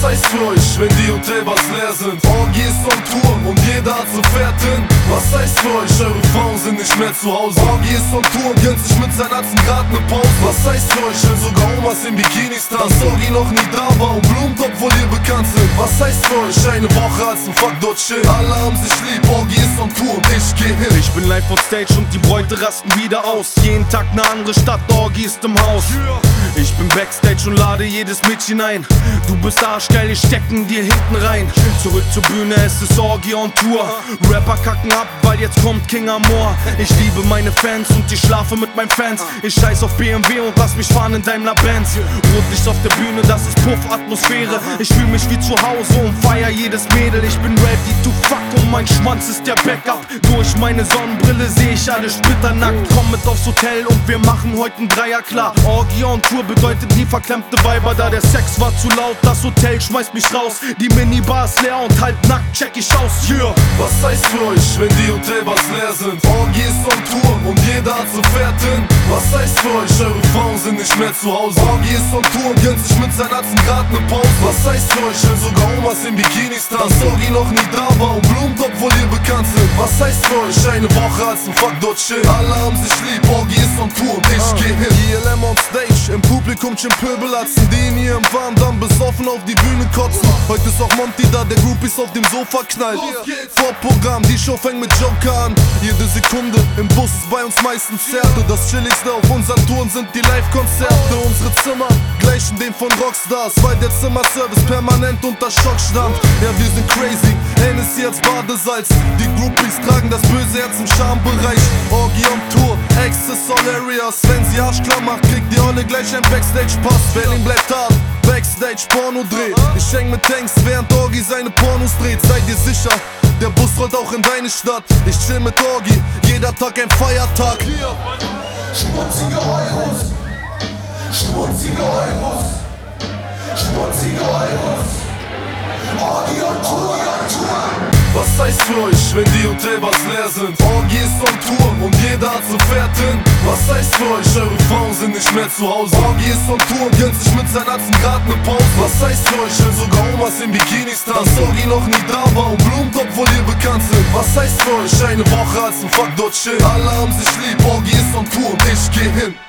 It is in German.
heißt für euch, wenn die Hotelbars leer sind? Orgie ist on Tour und jeder hat so Fährten. Was heißt für euch, eure Frauen sind nicht mehr zu Hause? Orgie ist on Tour und gönnt sich mit seinen Atzen grad ne Pause. Was heißt für euch, wenn sogar Omas in Bikinis tanzen? Dass Orgie noch nie da war und blumt, obwohl ihr bekannt sind. Was heißt für euch, eine Woche als ein Fuck dort chill? Alle haben sich lieb, Orgie ist on Tour und ich geh hin. Ich bin live on Stage und die Bräute rasten wieder aus. Jeden Tag ne andere Stadt, Orgie ist im Haus. Ich bin Backstage und lade jedes Mädchen ein. Du bist arschgeil, ich stecken dir hinten rein. Zurück zur Bühne, es ist Orgie on Tour. Rapper kacken ab, weil jetzt kommt King Amor. Ich liebe meine Fans und ich schlafe mit meinen Fans. Ich scheiß auf BMW und lass mich fahren in Daimler Benz. Rotlicht auf der Bühne, das ist Puff-Atmosphäre. Ich fühl mich wie zu Hause und feier jedes Mädel. Ich bin ready to fuck und mein Schwanz ist der Backup. Durch meine Sonnenbrille seh ich alle splitternackt. Komm mit aufs Hotel und wir machen heute ein Dreier klar. Orgie on Tour bedeutet nie verklemmte Weiber, da der Sex war zu laut. Das Hotel schmeißt mich raus, die Minibar ist leer und halb nackt check ich aus. Yeah. Was heißt für euch, wenn die Hotelbars leer sind? Orgie ist on Tour und jeder hat so Fährten. Was heißt für euch, eure Frauen sind nicht mehr zu Hause? Orgie ist on Tour und gönnt sich mit seinen Atzen grad ne Pause. Was heißt für euch, wenn sogar Omas in Bikinis tanzen? Dass Orgie noch nie da war und blumt, obwohl ihr bekannt sind. Was heißt für euch, eine Woche als ein Fuck dort chill? Alle haben sich lieb, Orgie ist on Tour und ich geh hin. ILM on Stage, im Publikum schon Pöbelatzen, die in ihrem Farm dann besoffen auf die Bühne kotzen. Heute ist auch Monty da, der Groupies auf dem Sofa knallt. Vorprogramm, die Show fängt mit Joker an. Jede Sekunde im Bus ist bei uns meistens Zerte. Das Chilligste auf unseren Touren sind die Live-Konzerte. Unsere Zimmer gleichen dem von Rockstars, weil der Zimmerservice permanent unter Schock stand. Ja, wir sind crazy, Hennessy als Badesalz. Die Groupies tragen das böse Herz im Schambereich. Orgie on Tour, Access all areas. Wenn sie arschklar macht, kriegt die Olle gleich ein Backstage-Pass. Berlin bleibt hart, Backstage Porno-Dreh. Ich häng mit Tanks, während Orgie seine Pornos dreht. Seid ihr sicher, der Bus rollt auch in deine Stadt. Ich chill mit Orgie, jeder Tag ein Feiertag. Schmutzige Euros, schmutzige Euros, schmutzige Euros. Orgie on Tour, Was heißt für euch, wenn die Hotelbars leer sind? Orgie ist on Tour und jeder hat so Fährten. Was heißt für euch, eure Frauen sind nicht mehr zu Hause? Orgie ist on Tour und gönnt sich mit seinen Atzen grad ne Pause. Was heißt für euch, wenn sogar Omas in Bikinis tanzen? Dass Orgie noch nie da war und blumt, obwohl ihr bekannt sind. Was heißt für euch, eine Woche als ein Fuck dort chill? Alle haben sich lieb, Orgie ist on Tour und ich geh hin.